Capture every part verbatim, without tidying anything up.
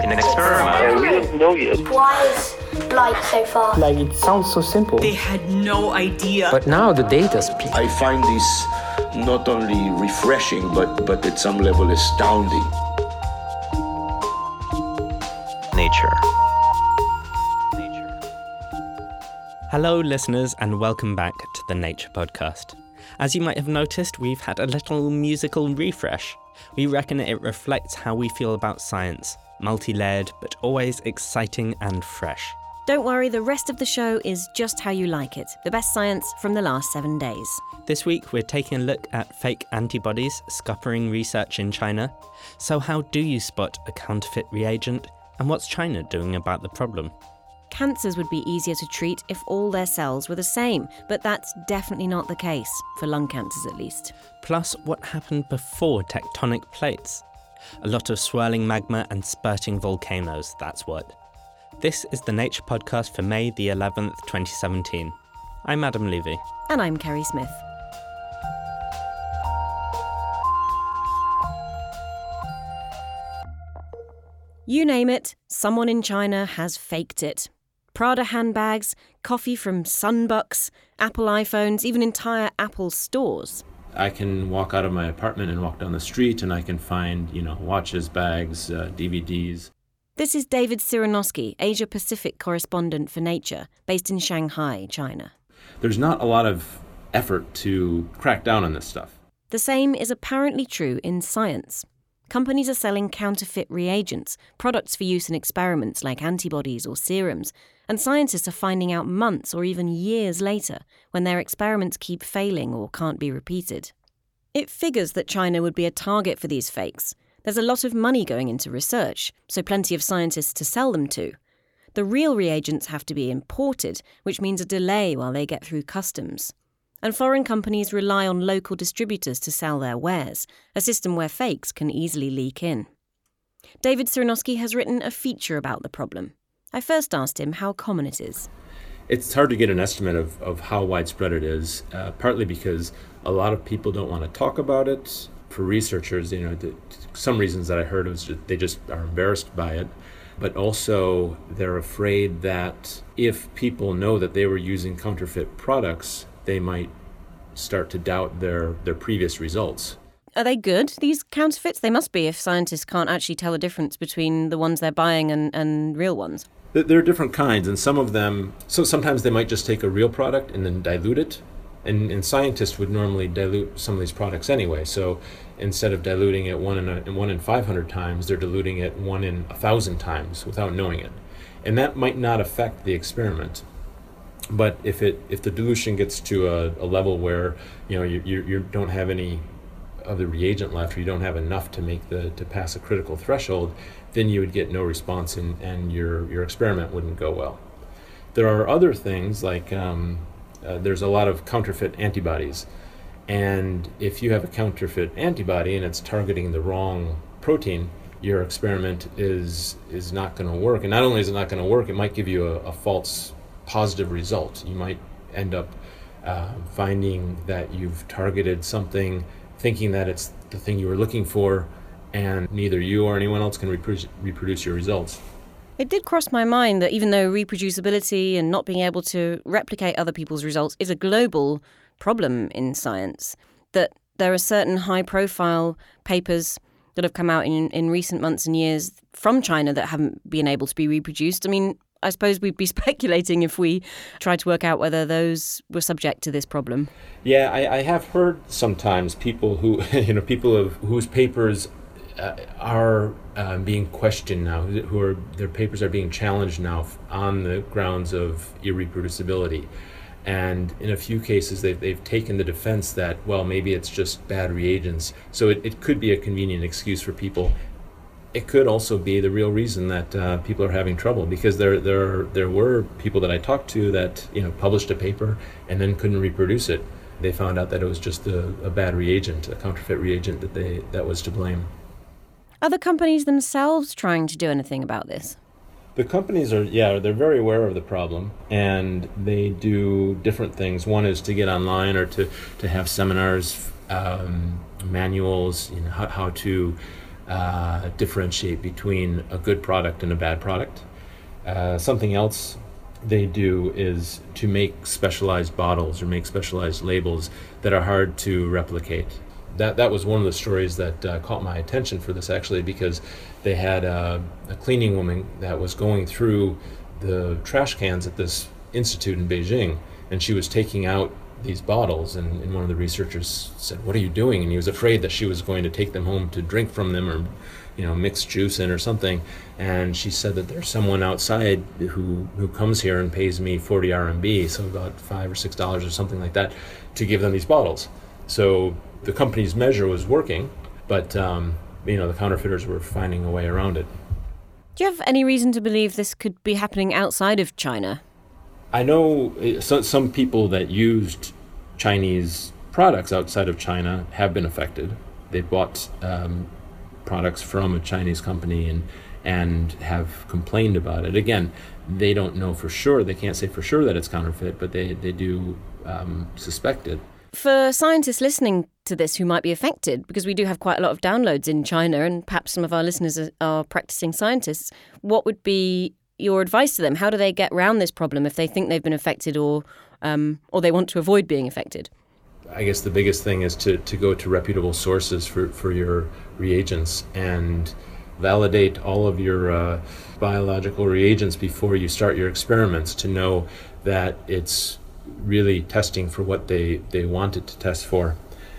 in an experiment. And we don't know yet. Why is light so far? Like, it sounds so simple. They had no idea. But now the data speaks. I find this not only refreshing, but, but at some level astounding. Nature. Hello, listeners, and welcome back to the Nature Podcast. As you might have noticed, we've had a little musical refresh. We reckon it reflects how we feel about science, multi-layered, but always exciting and fresh. Don't worry, the rest of the show is just how you like it. The best science from the last seven days. This week, we're taking a look at fake antibodies scuppering research in China. So how do you spot a counterfeit reagent? And what's China doing about the problem? Cancers would be easier to treat if all their cells were the same, but that's definitely not the case, for lung cancers at least. Plus, what happened before tectonic plates? A lot of swirling magma and spurting volcanoes, that's what. This is the Nature Podcast for May the eleventh, twenty seventeen. I'm Adam Levy. And I'm Kerry Smith. You name it, someone in China has faked it. Prada handbags, coffee from Sunbucks, Apple iPhones, even entire Apple stores. I can walk out of my apartment and walk down the street and I can find, you know, watches, bags, uh, D V Ds. This is David Sironoski, Asia-Pacific correspondent for Nature, based in Shanghai, China. There's not a lot of effort to crack down on this stuff. The same is apparently true in science. Companies are selling counterfeit reagents, products for use in experiments like antibodies or serums, and scientists are finding out months or even years later when their experiments keep failing or can't be repeated. It figures that China would be a target for these fakes. There's a lot of money going into research, so plenty of scientists to sell them to. The real reagents have to be imported, which means a delay while they get through customs. And foreign companies rely on local distributors to sell their wares, a system where fakes can easily leak in. David Sironoski has written a feature about the problem. I first asked him how common it is. It's hard to get an estimate of, of how widespread it is, uh, partly because a lot of people don't want to talk about it. For researchers, you know, the, some reasons that I heard was just, they just are embarrassed by it. But also they're afraid that if people know that they were using counterfeit products, they might start to doubt their, their previous results. Are they good, these counterfeits? They must be if scientists can't actually tell the difference between the ones they're buying and, and real ones. There are different kinds, and some of them, so sometimes they might just take a real product and then dilute it. And, and scientists would normally dilute some of these products anyway. So instead of diluting it one in, a, one in five hundred times, they're diluting it one in one thousand times without knowing it. And that might not affect the experiment. But if it if the dilution gets to a, a level where you know you, you you don't have any of the reagent left, or you don't have enough to make the to pass a critical threshold, then you would get no response, and, and your your experiment wouldn't go well. There are other things like um, uh, there's a lot of counterfeit antibodies, and if you have a counterfeit antibody and it's targeting the wrong protein, your experiment is is not going to work. And not only is it not going to work, it might give you a, a false positive result. You might end up uh, finding that you've targeted something, thinking that it's the thing you were looking for, and neither you or anyone else can reproduce, reproduce your results. It did cross my mind that even though reproducibility and not being able to replicate other people's results is a global problem in science, that there are certain high-profile papers that have come out in, in recent months and years from China that haven't been able to be reproduced. I mean, I suppose we'd be speculating if we tried to work out whether those were subject to this problem. Yeah, I, I have heard sometimes people who, you know, people of whose papers uh, are uh, being questioned now, who are their papers are being challenged now on the grounds of irreproducibility. And in a few cases, they've, they've taken the defense that, well, maybe it's just bad reagents. So it, it could be a convenient excuse for people. It could also be the real reason that uh, people are having trouble, because there there there were people that I talked to that you know published a paper and then couldn't reproduce it. They found out that it was just a, a bad reagent, a counterfeit reagent that they that was to blame. Are the companies themselves trying to do anything about this? The companies are, yeah, they're very aware of the problem, and they do different things. One is to get online or to, to have seminars, um, manuals, you know, how, how to uh, differentiate between a good product and a bad product. Uh, something else they do is to make specialized bottles or make specialized labels that are hard to replicate. That that was one of the stories that uh, caught my attention for this, actually, because they had a, a cleaning woman that was going through the trash cans at this institute in Beijing, and she was taking out these bottles, and, and one of the researchers said, "What are you doing?" And he was afraid that she was going to take them home to drink from them, or you know, mix juice in or something. And she said that there's someone outside who who comes here and pays me forty R M B, so about five or six dollars or something like that, to give them these bottles. So the company's measure was working, but um, you know, the counterfeiters were finding a way around it. Do you have any reason to believe this could be happening outside of China? I know so, some people that used Chinese products outside of China have been affected. They bought um, products from a Chinese company and and have complained about it. Again, they don't know for sure. They can't say for sure that it's counterfeit, but they, they do um, suspect it. For scientists listening to this who might be affected, because we do have quite a lot of downloads in China and perhaps some of our listeners are, are practicing scientists, what would be your advice to them? How do they get around this problem if they think they've been affected or um, or they want to avoid being affected? I guess the biggest thing is to, to go to reputable sources for, for your reagents and validate all of your uh, biological reagents before you start your experiments to know that it's really testing for what they, they want it to test for,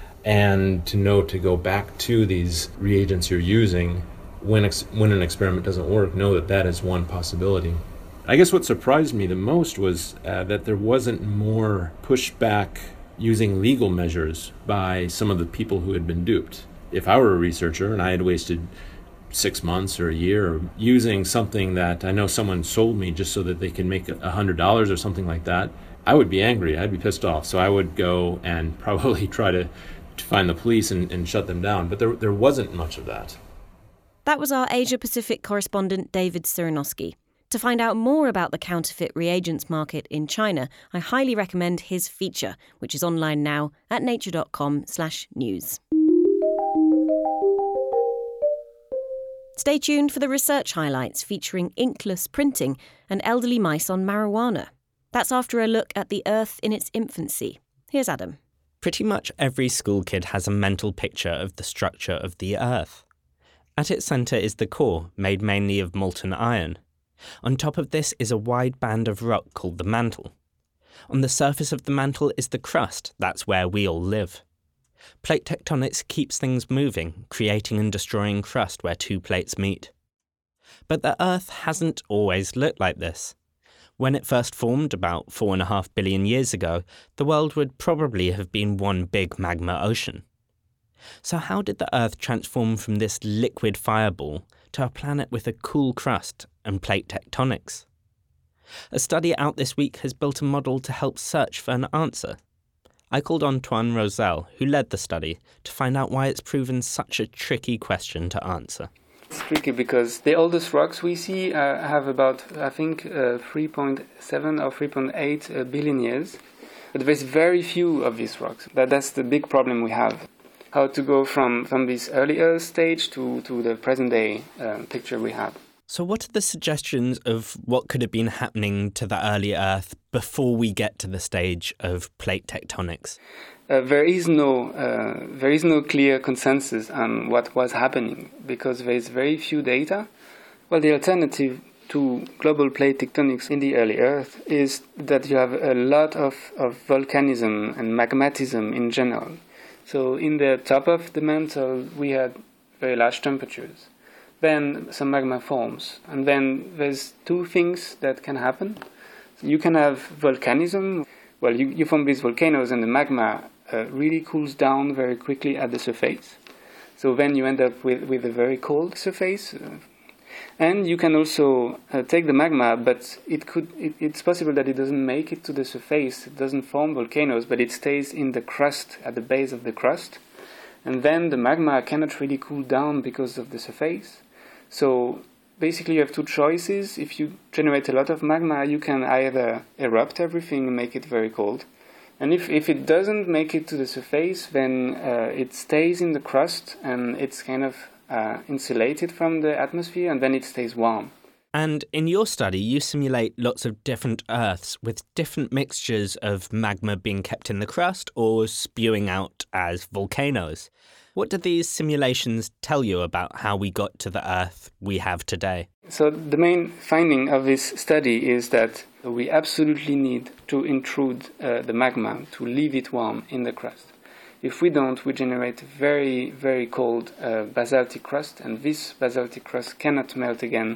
and to know to go back to these reagents you're using when ex- when an experiment doesn't work. Know that that is one possibility. I guess what surprised me the most was uh, that there wasn't more pushback using legal measures by some of the people who had been duped. If I were a researcher and I had wasted six months or a year using something that I know someone sold me just so that they can make a hundred dollars or something like that, I would be angry. I'd be pissed off. So I would go and probably try to, to find the police and, and shut them down. But there there wasn't much of that. That was our Asia-Pacific correspondent David Cyranowski. To find out more about the counterfeit reagents market in China, I highly recommend his feature, which is online now at nature.com slash news. Stay tuned for the research highlights featuring inkless printing and elderly mice on marijuana. That's after a look at the Earth in its infancy. Here's Adam. Pretty much every school kid has a mental picture of the structure of the Earth. At its centre is the core, made mainly of molten iron. On top of this is a wide band of rock called the mantle. On the surface of the mantle is the crust, that's where we all live. Plate tectonics keeps things moving, creating and destroying crust where two plates meet. But the Earth hasn't always looked like this. When it first formed about four and a half billion years ago, the world would probably have been one big magma ocean. So how did the Earth transform from this liquid fireball to a planet with a cool crust and plate tectonics? A study out this week has built a model to help search for an answer. I called Antoine Rosel, who led the study, to find out why it's proven such a tricky question to answer. It's tricky because the oldest rocks we see uh, have about, I think, uh, three point seven or three point eight uh, billion years. But there's very few of these rocks. That, that's the big problem we have. How to go from, from this early Earth stage to, to the present-day uh, picture we have. So what are the suggestions of what could have been happening to the early Earth before we get to the stage of plate tectonics? Uh, there is no uh, there is no clear consensus on what was happening because there is very few data. Well, the alternative to global plate tectonics in the early Earth is that you have a lot of, of volcanism and magmatism in general. So in the top of the mantle, we had very large temperatures. Then some magma forms. And then there's two things that can happen. So you can have volcanism. Well, you, you form these volcanoes and the magma uh, really cools down very quickly at the surface. So then you end up with, with a very cold surface. Uh, and you can also uh, take the magma, but it could it, it's possible that it doesn't make it to the surface. It doesn't form volcanoes, but it stays in the crust, at the base of the crust. And then the magma cannot really cool down because of the surface. So basically you have two choices. If you generate a lot of magma, you can either erupt everything and make it very cold. And if, if it doesn't make it to the surface, then uh, it stays in the crust and it's kind of uh, insulated from the atmosphere, and then it stays warm. And in your study, you simulate lots of different Earths with different mixtures of magma being kept in the crust or spewing out as volcanoes. What do these simulations tell you about how we got to the Earth we have today? So the main finding of this study is that we absolutely need to intrude uh, the magma to leave it warm in the crust. If we don't, we generate very, very cold uh, basaltic crust, and this basaltic crust cannot melt again,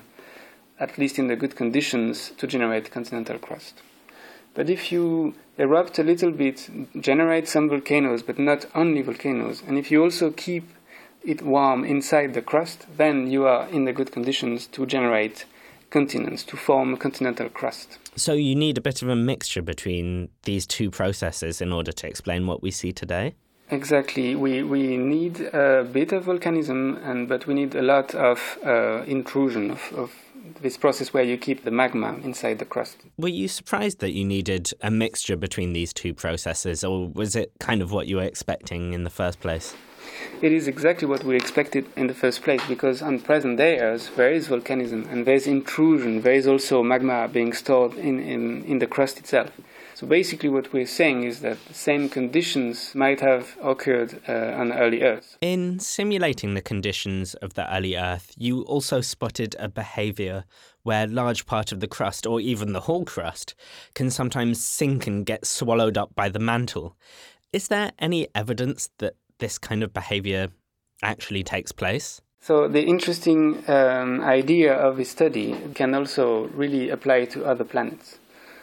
at least in the good conditions, to generate continental crust. But if you erupt a little bit, generate some volcanoes, but not only volcanoes, and if you also keep it warm inside the crust, then you are in the good conditions to generate continents, to form a continental crust. So you need a bit of a mixture between these two processes in order to explain what we see today? Exactly. We we need a bit of volcanism, and but we need a lot of uh, intrusion of, of this process where you keep the magma inside the crust. Were you surprised that you needed a mixture between these two processes, or was it kind of what you were expecting in the first place? It is exactly what we expected in the first place, because on present-day Earth there is volcanism and there is intrusion. There is also magma being stored in, in, in the crust itself. So basically what we're saying is that the same conditions might have occurred uh, on early Earth. In simulating the conditions of the early Earth, you also spotted a behaviour where a large part of the crust, or even the whole crust, can sometimes sink and get swallowed up by the mantle. Is there any evidence that this kind of behaviour actually takes place? So the interesting um, idea of this study can also really apply to other planets.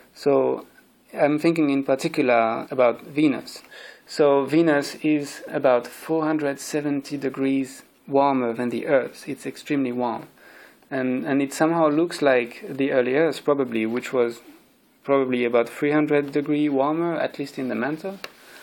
So I'm thinking in particular about Venus. So Venus is about four hundred seventy degrees warmer than the Earth. It's extremely warm. And, and it somehow looks like the early Earth, probably, which was probably about three hundred degrees warmer, at least in the mantle.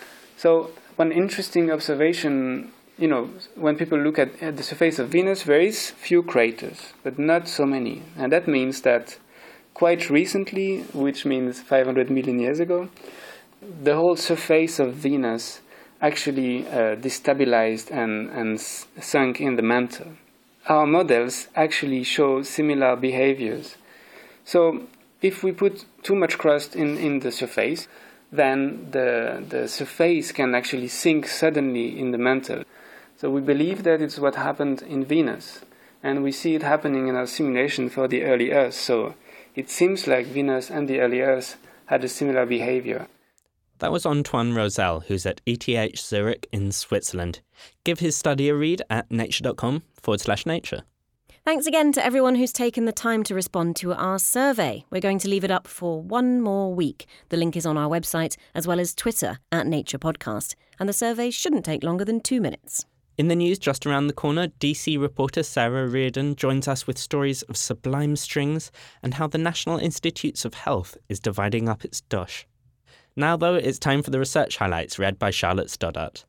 So one interesting observation, you know, when people look at, at the surface of Venus, there is few craters, but not so many. And that means that quite recently, which means five hundred million years ago, the whole surface of Venus actually uh, destabilized and, and s- sunk in the mantle. Our models actually show similar behaviors. So if we put too much crust in, in the surface, then the, the surface can actually sink suddenly in the mantle. So we believe that it's what happened in Venus, and we see it happening in our simulation for the early Earth. So it seems like Venus and the early Earth had a similar behavior. That was Antoine Rosel, who's at E T H Zurich in Switzerland. Give his study a read at nature.com forward slash nature. Thanks again to everyone who's taken the time to respond to our survey. We're going to leave it up for one more week. The link is on our website, as well as Twitter at Nature Podcast. And the survey shouldn't take longer than two minutes. In the news just around the corner, D C reporter Sarah Reardon joins us with stories of sublime strings and how the National Institutes of Health is dividing up its dosh. Now, though, it's time for the research highlights read by Charlotte Stoddart.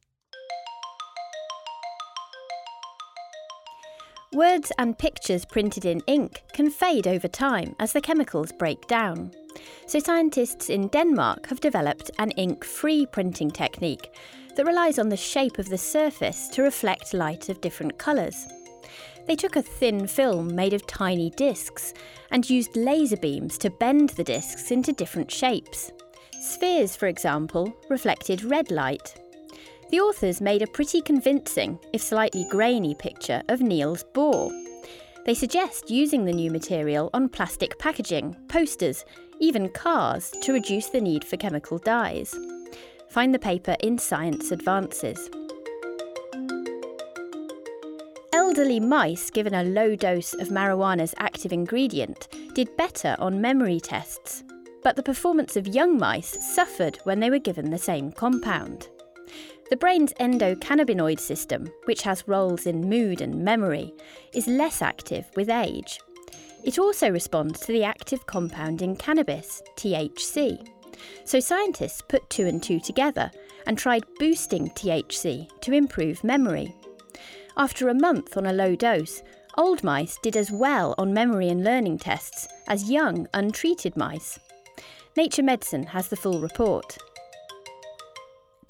Words and pictures printed in ink can fade over time as the chemicals break down. So scientists in Denmark have developed an ink-free printing technique that relies on the shape of the surface to reflect light of different colours. They took a thin film made of tiny discs and used laser beams to bend the discs into different shapes. Spheres, for example, reflected red light. The authors made a pretty convincing, if slightly grainy, picture of Niels Bohr. They suggest using the new material on plastic packaging, posters, even cars to reduce the need for chemical dyes. Find the paper in Science Advances. Elderly mice given a low dose of marijuana's active ingredient did better on memory tests, but the performance of young mice suffered when they were given the same compound. The brain's endocannabinoid system, which has roles in mood and memory, is less active with age. It also responds to the active compound in cannabis, T H C. So scientists put two and two together and tried boosting T H C to improve memory. After a month on a low dose, old mice did as well on memory and learning tests as young, untreated mice. Nature Medicine has the full report.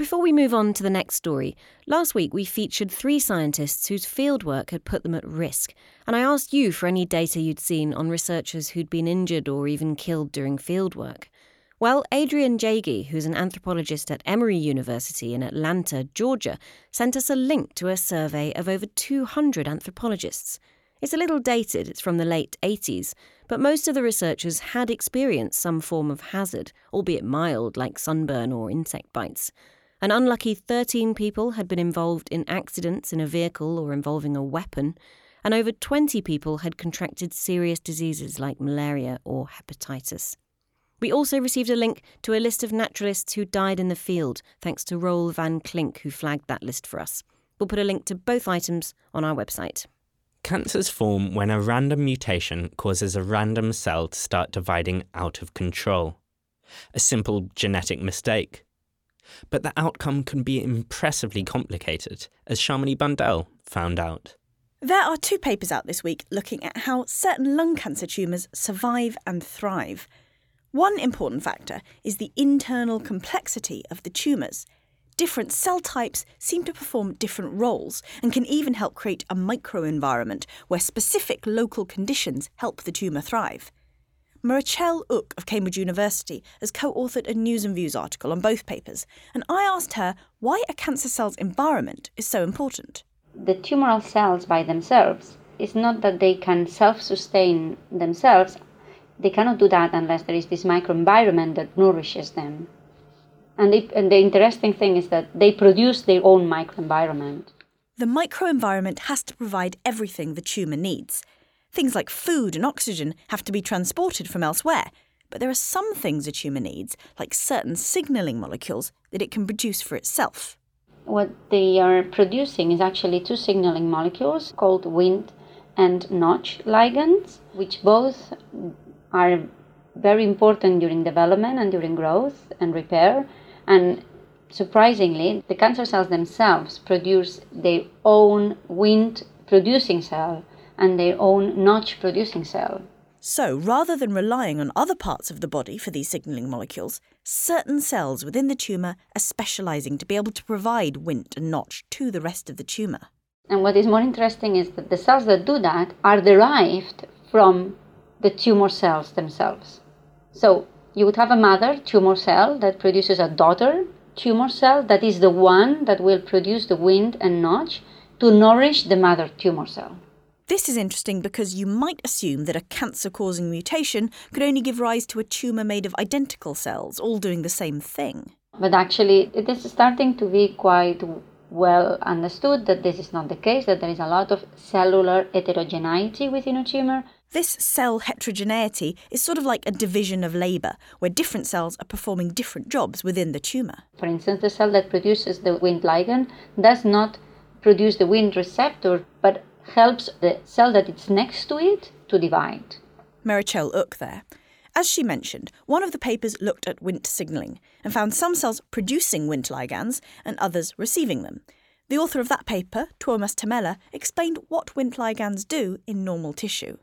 Before we move on to the next story, last week we featured three scientists whose fieldwork had put them at risk, and I asked you for any data you'd seen on researchers who'd been injured or even killed during fieldwork. Well, Adrian Jaeggi, who's an anthropologist at Emory University in Atlanta, Georgia, sent us a link to a survey of over two hundred anthropologists. It's a little dated, it's from the late eighties, but most of the researchers had experienced some form of hazard, albeit mild, like sunburn or insect bites. An unlucky thirteen people had been involved in accidents in a vehicle or involving a weapon, and over twenty people had contracted serious diseases like malaria or hepatitis. We also received a link to a list of naturalists who died in the field, thanks to Roel van Klink, who flagged that list for us. We'll put a link to both items on our website. Cancers form when a random mutation causes a random cell to start dividing out of control. A simple genetic mistake. But the outcome can be impressively complicated, as Shamini Bundell found out. There are two papers out this week looking at how certain lung cancer tumours survive and thrive. One important factor is the internal complexity of the tumours. Different cell types seem to perform different roles and can even help create a microenvironment where specific local conditions help the tumour thrive. Marichelle Uck of Cambridge University has co-authored a News and Views article on both papers, and I asked her why a cancer cell's environment is so important. The tumoral cells by themselves, it's not that they can self-sustain themselves. They cannot do that unless there is this microenvironment that nourishes them. And, they, and the interesting thing is that they produce their own microenvironment. The microenvironment has to provide everything the tumour needs. Things like food and oxygen have to be transported from elsewhere, but there are some things a tumour needs, like certain signalling molecules, that it can produce for itself. What they are producing is actually two signaling molecules called Wnt and Notch ligands, which both are very important during development and during growth and repair. And surprisingly, the cancer cells themselves produce their own Wnt producing cell and their own Notch producing cell. So, rather than relying on other parts of the body for these signalling molecules, certain cells within the tumour are specialising to be able to provide Wnt and Notch to the rest of the tumour. And what is more interesting is that the cells that do that are derived from the tumour cells themselves. So, you would have a mother tumour cell that produces a daughter tumour cell that is the one that will produce the Wnt and Notch to nourish the mother tumour cell. This is interesting because you might assume that a cancer-causing mutation could only give rise to a tumour made of identical cells, all doing the same thing. But actually, it is starting to be quite well understood that this is not the case, that there is a lot of cellular heterogeneity within a tumour. This cell heterogeneity is sort of like a division of labour, where different cells are performing different jobs within the tumour. For instance, the cell that produces the Wnt ligand does not produce the Wnt receptor, but helps the cell that is next to it to divide. Marichelle Uck there. As she mentioned, one of the papers looked at Wnt signalling and found some cells producing Wnt ligands and others receiving them. The author of that paper, Tuomas Tammela, explained what Wnt ligands do in normal tissue.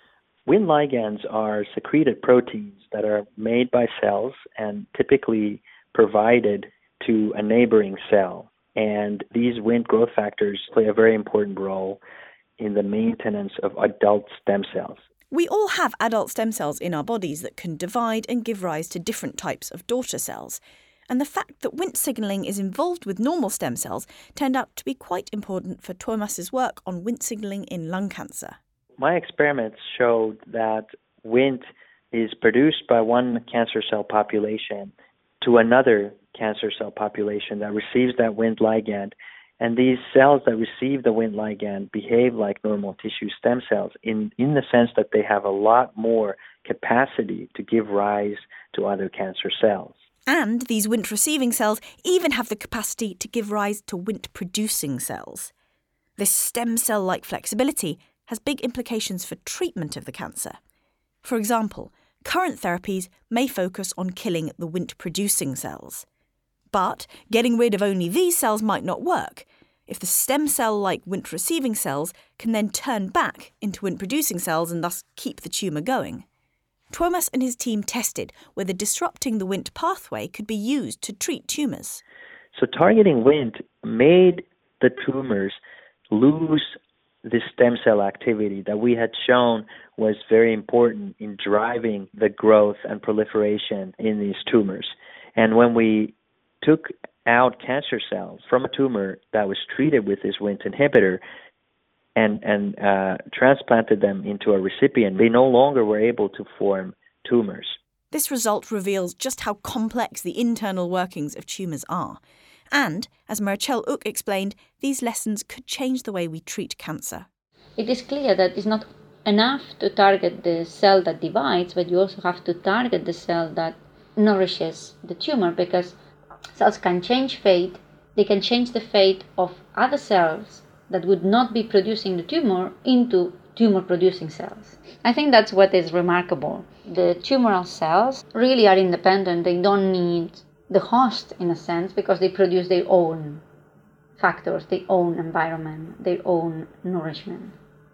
Wnt ligands are secreted proteins that are made by cells and typically provided to a neighboring cell. And these Wnt growth factors play a very important role in the maintenance of adult stem cells. We all have adult stem cells in our bodies that can divide and give rise to different types of daughter cells. And the fact that Wnt signalling is involved with normal stem cells turned out to be quite important for Tuomas's work on Wnt signalling in lung cancer. My experiments showed that Wnt is produced by one cancer cell population to another cancer cell population that receives that Wnt ligand. And these cells that receive the Wnt ligand behave like normal tissue stem cells in, in the sense that they have a lot more capacity to give rise to other cancer cells. And these Wnt receiving cells even have the capacity to give rise to Wnt producing cells. This stem cell-like flexibility has big implications for treatment of the cancer. For example, current therapies may focus on killing the Wnt producing cells. But getting rid of only these cells might not work, if the stem cell-like Wnt receiving cells can then turn back into Wnt producing cells and thus keep the tumour going. Tuomas and his team tested whether disrupting the Wnt pathway could be used to treat tumours. So targeting Wnt made the tumors lose the stem cell activity that we had shown was very important in driving the growth and proliferation in these tumors. And when we took out cancer cells from a tumor that was treated with this Wnt inhibitor and, and uh, transplanted them into a recipient, they no longer were able to form tumors. This result reveals just how complex the internal workings of tumours are. And, as Marichel Uck explained, these lessons could change the way we treat cancer. It is clear that it's not enough to target the cell that divides, but you also have to target the cell that nourishes the tumor, because cells can change fate. They can change the fate of other cells that would not be producing the tumor into tumor-producing cells. I think that's what is remarkable. The tumoral cells really are independent. They don't need the host, in a sense, because they produce their own factors, their own environment, their own nourishment.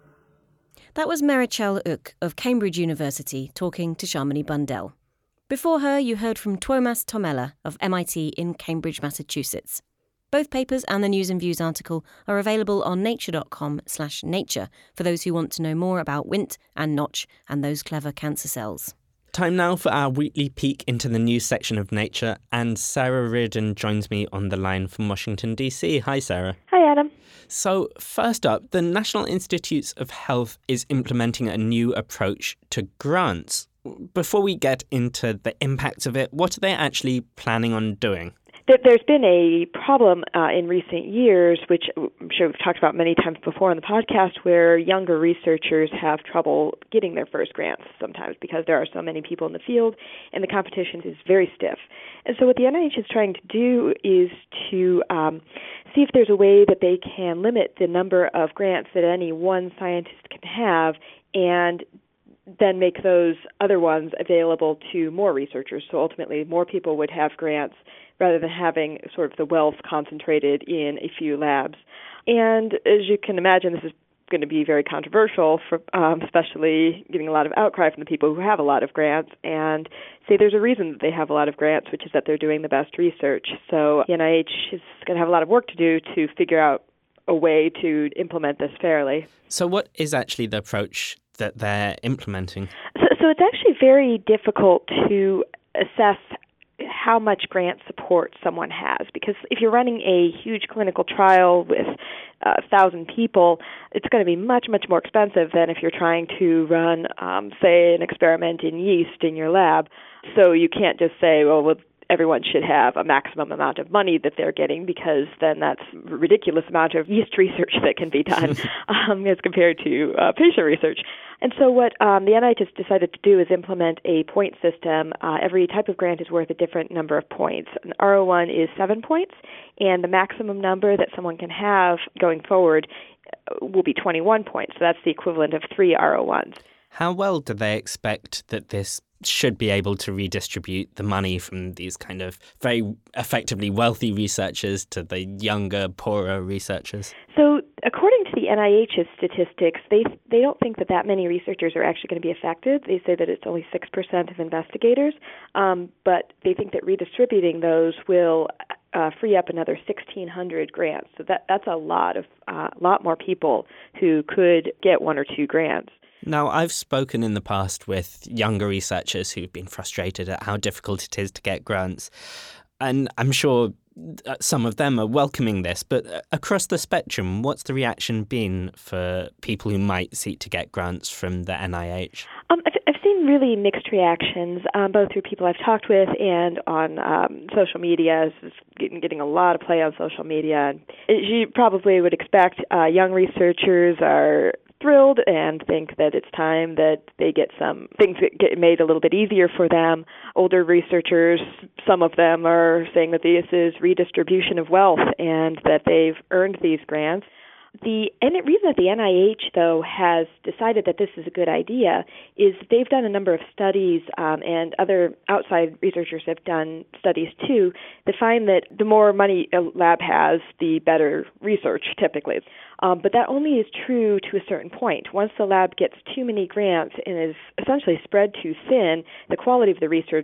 That was Marichel Uck of Cambridge University talking to Shamini Bundell. Before her, you heard from Tuomas Tomela of M I T in Cambridge, Massachusetts. Both papers and the News and Views article are available on nature.com slash nature for those who want to know more about Wnt and Notch and those clever cancer cells. Time now for our weekly peek into the news section of Nature, and Sarah Reardon joins me on the line from Washington, D C. Hi, Sarah. Hi, Adam. So, first up, the National Institutes of Health is implementing a new approach to grants. Before we get into the impacts of it, what are they actually planning on doing? There's been a problem uh, in recent years, which I'm sure we've talked about many times before on the podcast, where younger researchers have trouble getting their first grants sometimes because there are so many people in the field and the competition is very stiff. And so what the N I H is trying to do is to um, see if there's a way that they can limit the number of grants that any one scientist can have and then make those other ones available to more researchers. So ultimately, more people would have grants rather than having sort of the wealth concentrated in a few labs. And as you can imagine, this is going to be very controversial, for, um, especially getting a lot of outcry from the people who have a lot of grants and say there's a reason that they have a lot of grants, which is that they're doing the best research. So the N I H is going to have a lot of work to do to figure out a way to implement this fairly. So what is actually the approach that they're implementing? So, so it's actually very difficult to assess how much grant support someone has, because if you're running a huge clinical trial with a thousand people, it's going to be much, much more expensive than if you're trying to run, um, say, an experiment in yeast in your lab. So you can't just say, well, well everyone should have a maximum amount of money that they're getting, because then that's a ridiculous amount of yeast research that can be done um, as compared to uh, patient research. And so what um, the N I H has decided to do is implement a point system. Uh, every type of grant is worth a different number of points. An R O one is seven points, and the maximum number that someone can have going forward will be twenty-one points. So that's the equivalent of three R O ones. How well do they expect that this should be able to redistribute the money from these kind of very effectively wealthy researchers to the younger, poorer researchers? So according to the N I H's statistics, they they don't think that that many researchers are actually going to be affected. They say that it's only six percent of investigators, um, but they think that redistributing those will uh, free up another sixteen hundred grants. So that that's a lot of uh, lot more people who could get one or two grants. Now, I've spoken in the past with younger researchers who've been frustrated at how difficult it is to get grants, and I'm sure some of them are welcoming this, but across the spectrum, what's the reaction been for people who might seek to get grants from the N I H? Um, I've, I've seen really mixed reactions, um, both through people I've talked with and on um, social media. It's getting, getting a lot of play on social media. As you probably would expect, uh, young researchers are thrilled and think that it's time that they get some things that get made a little bit easier for them. Older researchers, some of them are saying that this is redistribution of wealth and that they've earned these grants. The and the reason that the N I H, though, has decided that this is a good idea is they've done a number of studies, um, and other outside researchers have done studies too, that find that the more money a lab has, the better research typically. Um, but that only is true to a certain point. Once the lab gets too many grants and is essentially spread too thin, the quality of the research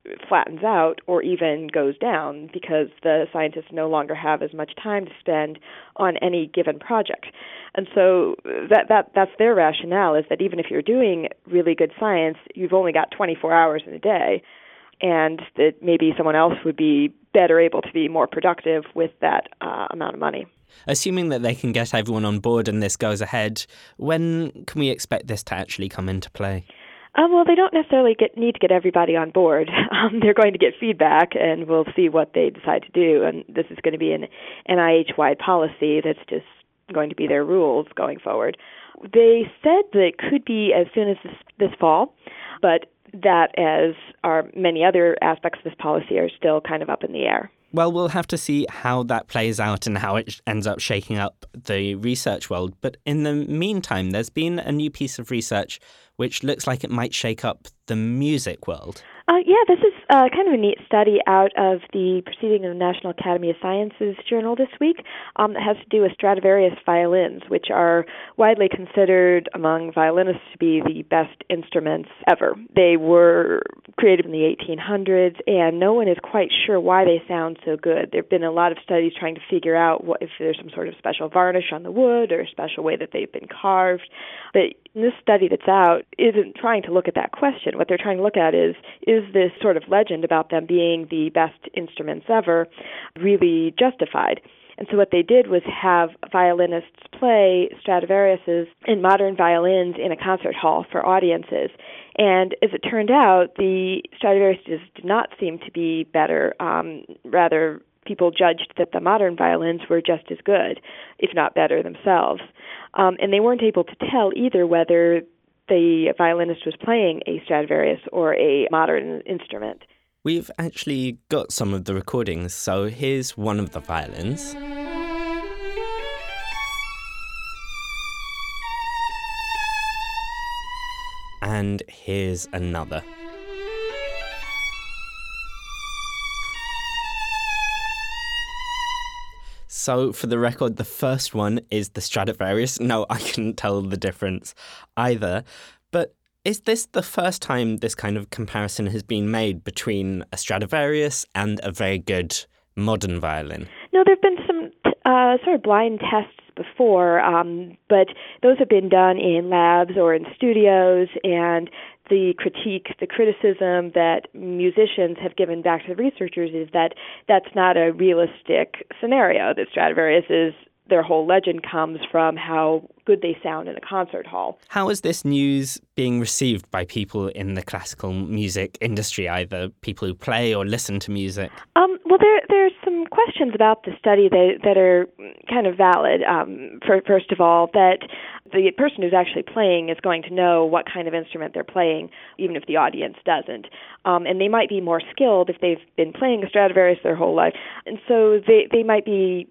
flattens out or even goes down because the scientists no longer have as much time to spend on any given project. And so that that that's their rationale, is that even if you're doing really good science, you've only got twenty-four hours in a day, and that maybe someone else would be better able to be more productive with that uh, amount of money. Assuming that they can get everyone on board and this goes ahead, when can we expect this to actually come into play? Uh, well, they don't necessarily get, need to get everybody on board. Um, they're going to get feedback, and we'll see what they decide to do. And this is going to be an N I H-wide policy that's just going to be their rules going forward. They said that it could be as soon as this, this fall, but that, as are many other aspects of this policy, are still kind of up in the air. Well, we'll have to see how that plays out and how it ends up shaking up the research world. But in the meantime, there's been a new piece of research which looks like it might shake up the music world. Uh, yeah, this is uh, kind of a neat study out of the Proceeding of the National Academy of Sciences journal this week um, that has to do with Stradivarius violins, which are widely considered among violinists to be the best instruments ever. They were created in the eighteen hundreds, and no one is quite sure why they sound so good. There have been a lot of studies trying to figure out what, if there's some sort of special varnish on the wood or a special way that they've been carved. But this study that's out isn't trying to look at that question. What they're trying to look at is, is this sort of legend about them being the best instruments ever really justified? And so what they did was have violinists play Stradivariuses and modern violins in a concert hall for audiences. And as it turned out, the Stradivariuses did not seem to be better. Um, rather, people judged that the modern violins were just as good, if not better themselves. Um, and they weren't able to tell either whether the violinist was playing a Stradivarius or a modern instrument. We've actually got some of the recordings, so here's one of the violins. And here's another. So, for the record, the first one is the Stradivarius. No, I couldn't tell the difference either. But is this the first time this kind of comparison has been made between a Stradivarius and a very good modern violin? No, there have been some uh, sort of blind tests before, um, but those have been done in labs or in studios, and the critique, the criticism that musicians have given back to the researchers is that that's not a realistic scenario. That Stradivarius is, their whole legend comes from how good they sound in a concert hall. How is this news being received by people in the classical music industry, either people who play or listen to music? Um, well, there there's some questions about the study that, that are kind of valid. Um, for, first of all, that the person who's actually playing is going to know what kind of instrument they're playing, even if the audience doesn't. Um, and they might be more skilled if they've been playing a Stradivarius their whole life. And so they, they might be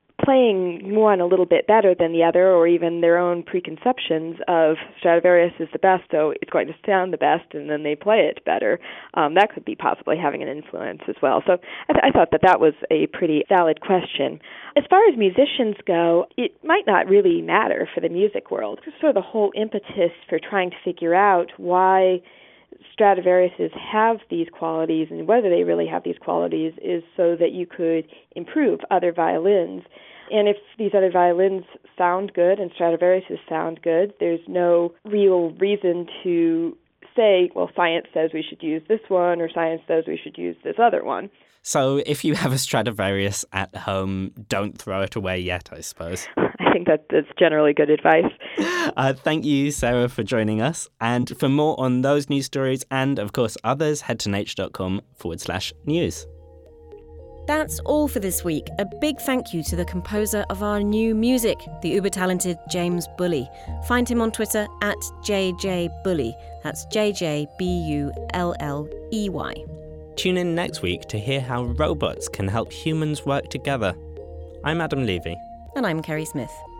playing one a little bit better than the other, or even their own preconceptions of Stradivarius is the best, so it's going to sound the best, and then they play it better. Um, that could be possibly having an influence as well. So I, th- I thought that that was a pretty valid question. As far as musicians go, it might not really matter for the music world. Sort of the whole impetus for trying to figure out why Stradivariuses have these qualities and whether they really have these qualities is so that you could improve other violins. And if these other violins sound good and Stradivariuses sound good, there's no real reason to say, well, science says we should use this one or science says we should use this other one. So if you have a Stradivarius at home, don't throw it away yet, I suppose. I think that that's generally good advice. Uh, thank you, Sarah, for joining us. And for more on those news stories and, of course, others, head to nature.com forward slash news. That's all for this week. A big thank you to the composer of our new music, the uber-talented James Bully. Find him on Twitter at J J Bully. That's J J B U L L E Y. Tune in next week to hear how robots can help humans work together. I'm Adam Levy. And I'm Kerry Smith.